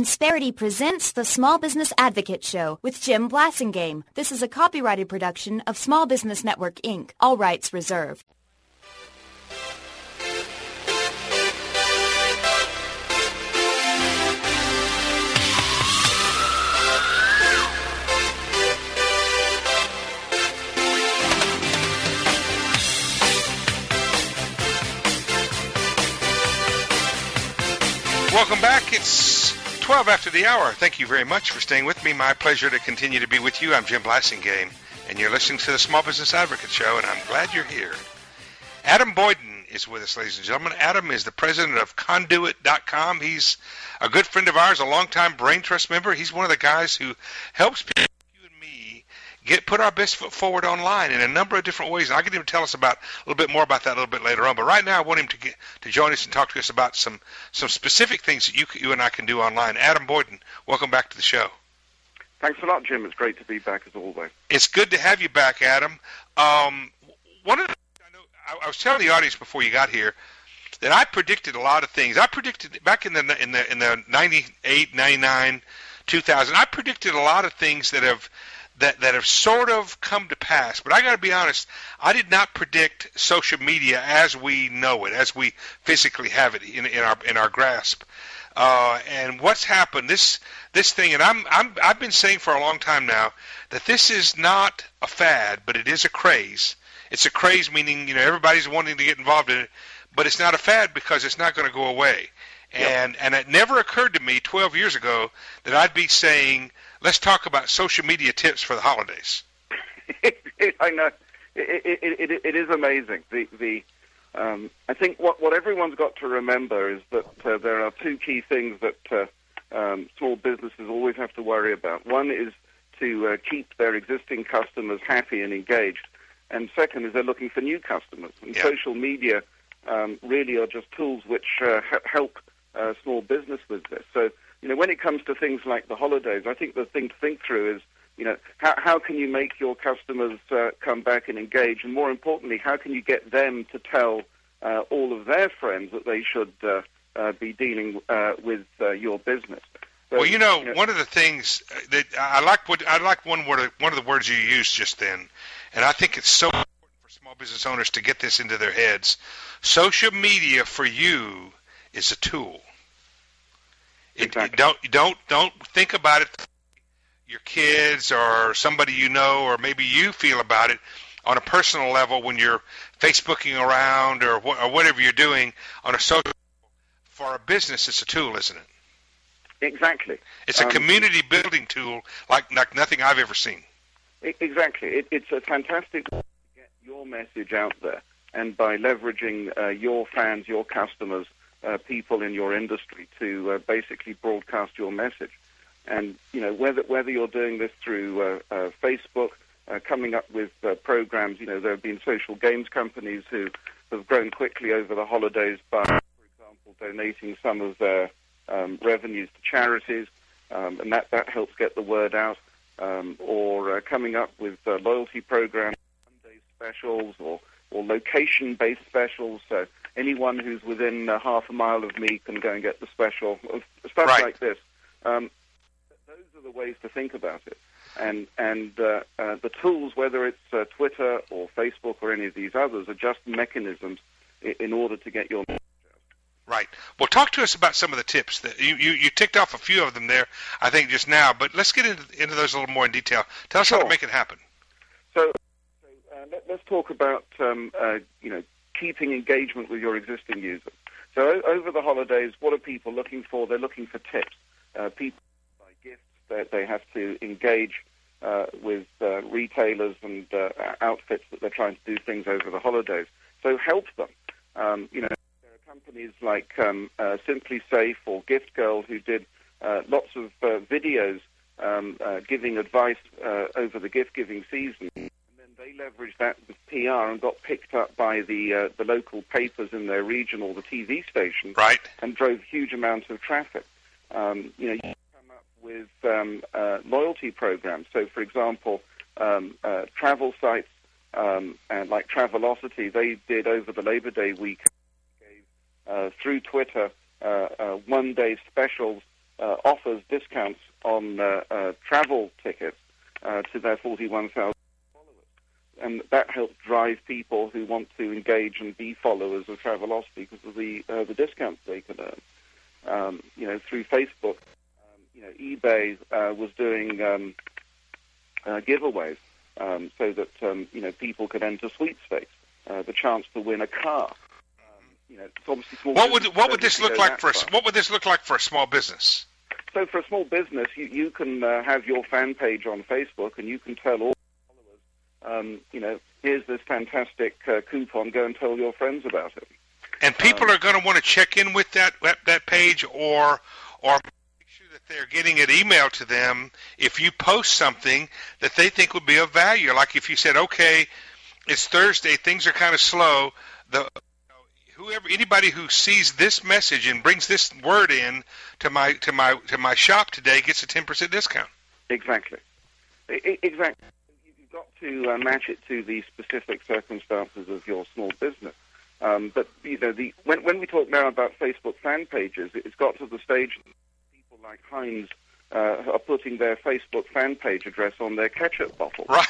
Insperity presents the Small Business Advocate Show with Jim Blasingame. This is a copyrighted production of Small Business Network, Inc., all rights reserved. Welcome back. It's 12 after the hour. Thank you very much for staying with me. My pleasure to continue to be with you. I'm Jim Blasingame, and you're listening to the Small Business Advocate Show, and I'm glad you're here. Adam Boyden is with us, ladies and gentlemen. Adam is the president of Conduit.com. He's a good friend of ours, a longtime Brain Trust member. He's one of the guys who helps people like you and me put our best foot forward online in a number of different ways. And I'll get him to tell us a little bit more about that a little bit later on. But right now, I want him to join us and talk to us about some specific things that you and I can do online. Adam Boyden, welcome back to the show. Thanks a lot, Jim. It's great to be back as always. It's good to have you back, Adam. One of the I was telling the audience before you got here that I predicted a lot of things. I predicted back in the 98, 99, 2000. I predicted a lot of things that have sort of come to pass. But I got to be honest, I did not predict social media as we know it, as we physically have it in our grasp. And what's happened? This thing, and I've been saying for a long time now that this is not a fad, but it is a craze. It's a craze, meaning everybody's wanting to get involved in it, but it's not a fad because it's not going to go away. And it never occurred to me 12 years ago that I'd be saying, let's talk about social media tips for the holidays. I know. It is amazing. I think what everyone's got to remember is that there are two key things that small businesses always have to worry about. One is to keep their existing customers happy and engaged. And second is they're looking for new customers. And social media really are just tools which help small business with this. So, when it comes to things like the holidays, I think the thing to think through is, how can you make your customers come back and engage? And more importantly, how can you get them to tell all of their friends that they should be dealing with your business? So, well, one of the things that I like one of the words you used just then, and I think it's so important for small business owners to get this into their heads. Social media for you is a tool. Exactly. Don't think about it. Your kids or somebody or maybe you feel about it on a personal level when you're Facebooking around or whatever you're doing on a social level. For a business, it's a tool, isn't it? Exactly. It's a community building tool like nothing I've ever seen. Exactly. It's a fantastic way to get your message out there, and by leveraging your fans, your customers, people in your industry to basically broadcast your message. And whether you're doing this through Facebook, coming up with programs. There have been social games companies who have grown quickly over the holidays by, for example, donating some of their revenues to charities, and that helps get the word out. Or coming up with loyalty programs, Monday specials, or location-based specials. So anyone who's within half a mile of me can go and get the special. Stuff like this. Those are the ways to think about it. And the tools, whether it's Twitter or Facebook or any of these others, are just mechanisms in order to get your message out. Right. Well, talk to us about some of the tips. That you ticked off a few of them there, I think, just now, but let's get into those a little more in detail. Tell us how to make it happen. So let's talk about keeping engagement with your existing users. So over the holidays, what are people looking for? They're looking for tips. People buy gifts. They have to engage with retailers and outfits that they're trying to do things over the holidays. So help them. There are companies like Simply Safe or Gift Girl who did lots of videos giving advice over the gift-giving season. They leveraged that with PR and got picked up by the local papers in their region or the TV station, and drove huge amounts of traffic. You come up with loyalty programs. So, for example, travel sites like Travelocity, they did over the Labor Day weekend, gave through Twitter one-day specials offers discounts on travel tickets to their 41,000 followers. And that helps drive people who want to engage and be followers of Travelocity because of the discounts they can earn. Through Facebook, eBay was doing giveaways so that people could enter sweepstakes, the chance to win a car. It's obviously small. What would this look like for a small business? So for a small business, you can have your fan page on Facebook, and you can tell all followers, here's this fantastic coupon. Go and tell your friends about it. And people are going to want to check in with that page, or make sure that they're getting it emailed to them if you post something that they think would be of value. Like if you said, okay, it's Thursday, things are kind of slow. Anybody who sees this message and brings this word in to my shop today gets a 10% discount. Exactly. Exactly. You've got to match it to the specific circumstances of your small business. But when we talk now about Facebook fan pages, it's got to the stage that people like Heinz are putting their Facebook fan page address on their ketchup bottle. Right.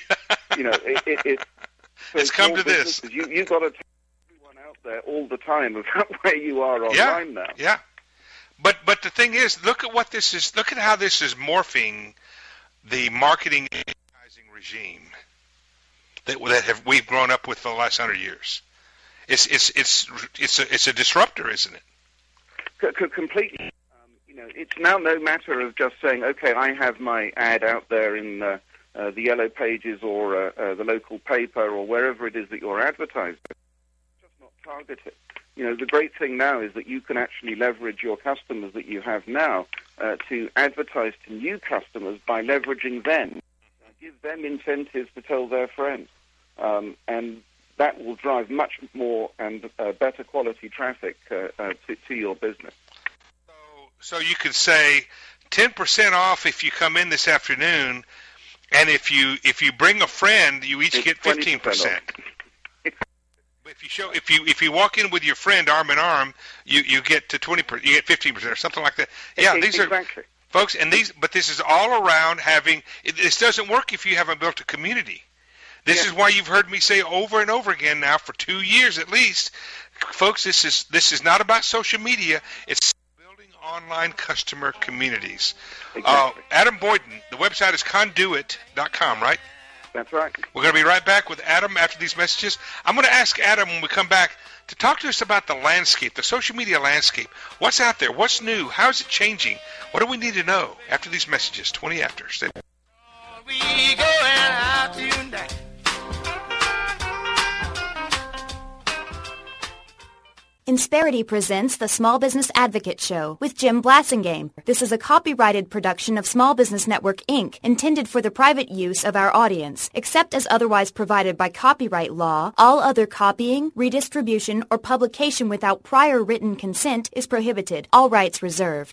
It's come to this. You've got to tell everyone out there all the time about where you are online now. Yeah. But the thing is, look at what this is. Look at how this is morphing the marketing and advertising regime that we've grown up with for the last 100 years. It's a disruptor, isn't it? Completely. It's now no matter of just saying, okay, I have my ad out there in the Yellow Pages or the local paper or wherever it is that you're advertising. Just not target it. The great thing now is that you can actually leverage your customers that you have now to advertise to new customers by leveraging them. Give them incentives to tell their friends. And that will drive much more and better quality traffic to your business. So you could say 10% off if you come in this afternoon, and if you bring a friend, you each get 15%. If you walk in with your friend arm in arm, you get to 20%, you get 15% or something like that. Yeah, these exactly. are folks, but this is all around having. This doesn't work if you haven't built a community. This is why you've heard me say over and over again now for 2 years at least, folks. This is not about social media. It's building online customer communities. Exactly. Adam Boyden, the website is conduit.com, right? That's right. We're going to be right back with Adam after these messages. I'm going to ask Adam when we come back to talk to us about the landscape, the social media landscape. What's out there? What's new? How is it changing? What do we need to know after these messages? 20 after. Stay. We going out tonight. Insperity presents the Small Business Advocate Show with Jim Blasingame. This is a copyrighted production of Small Business Network, Inc., intended for the private use of our audience. Except as otherwise provided by copyright law, all other copying, redistribution, or publication without prior written consent is prohibited. All rights reserved.